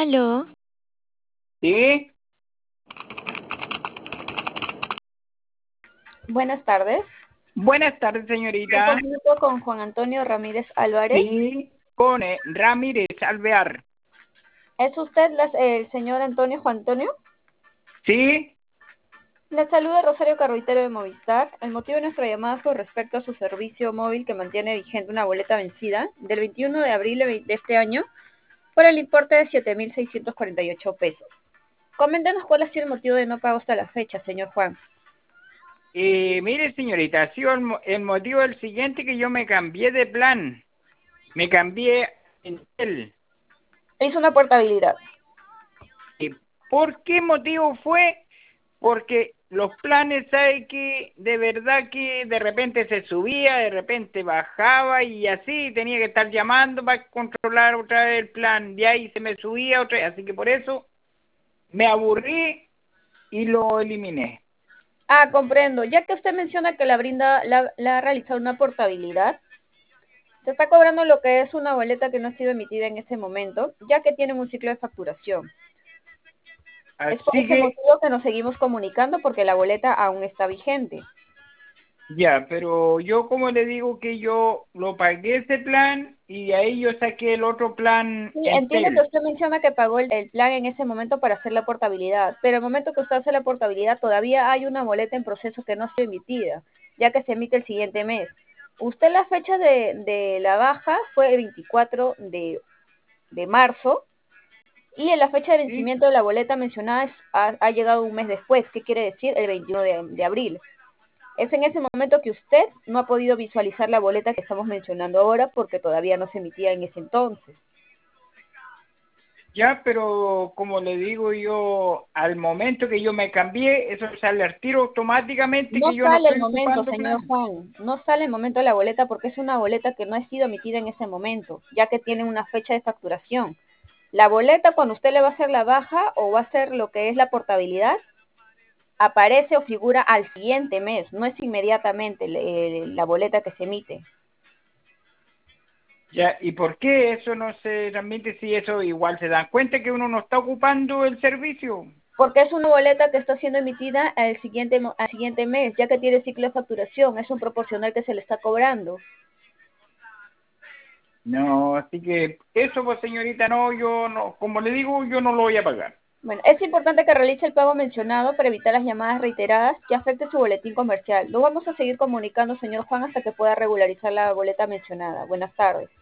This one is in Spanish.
Aló, Sí, Buenas tardes. buenas tardes, Me señorita. comunico con Juan Antonio Ramírez Álvarez. Sí, con Ramírez Alvear. ¿Es usted el señor Antonio Juan Antonio? Sí, Le saluda Rosario Carruitero de Movistar. El motivo de nuestra llamada es con respecto a su servicio móvil que mantiene vigente una boleta vencida del 21 de abril de este año por el importe de 7.648 pesos. Coméntenos cuál ha sido el motivo de no pago hasta la fecha, señor Juan. mire, señorita, ha sido el motivo el siguiente que yo me cambié de plan. Me cambié en él. Hizo una portabilidad. ¿Y por qué motivo fue? Porque los planes, ¿sabe que de verdad que de repente se subía, de repente bajaba y así tenía que estar llamando para controlar otra vez el plan? De ahí se me subía otra vez, así que por eso me aburrí y lo eliminé. Ah, comprendo. Ya que usted menciona que la ha realizado una portabilidad, se está cobrando lo que es una boleta que no ha sido emitida en ese momento, ya que tienen un ciclo de facturación. Es por Así ese que, motivo que nos seguimos comunicando porque la boleta aún está vigente. ya, pero yo como le digo que yo lo pagué ese plan y de ahí yo saqué el otro plan Sí, entiendo que Entel. usted menciona que pagó el plan en ese momento para hacer la portabilidad, pero el momento que usted hace la portabilidad todavía hay una boleta en proceso que no ha sido emitida, ya que se emite el siguiente mes. Usted la fecha de la baja fue el 24 de marzo y en la fecha de ¿Sí? vencimiento de la boleta mencionada ha llegado un mes después. ¿Qué quiere decir? El 21 de abril. Es en ese momento que usted no ha podido visualizar la boleta que estamos mencionando ahora porque todavía no se emitía en ese entonces. Ya, pero como le digo yo, al momento que yo me cambié, eso sale al tiro automáticamente No que yo no sale el estoy momento, ocupando señor plan. Juan, no sale el momento de la boleta porque es una boleta que no ha sido emitida en ese momento, ya que tiene una fecha de facturación. La boleta, cuando usted le va a hacer la baja o va a hacer lo que es la portabilidad, aparece o figura al siguiente mes, no es inmediatamente la boleta que se emite. Ya, ¿y por qué eso no se transmite si eso igual se dan cuenta que uno no está ocupando el servicio? Porque es una boleta que está siendo emitida al siguiente mes, ya que tiene ciclo de facturación, es un proporcional que se le está cobrando. No, así que eso, pues señorita, no, yo no, como le digo, yo no lo voy a pagar. Bueno, es importante que realice el pago mencionado para evitar las llamadas reiteradas que afecten su boletín comercial. Lo vamos a seguir comunicando, señor Juan, hasta que pueda regularizar la boleta mencionada. Buenas tardes.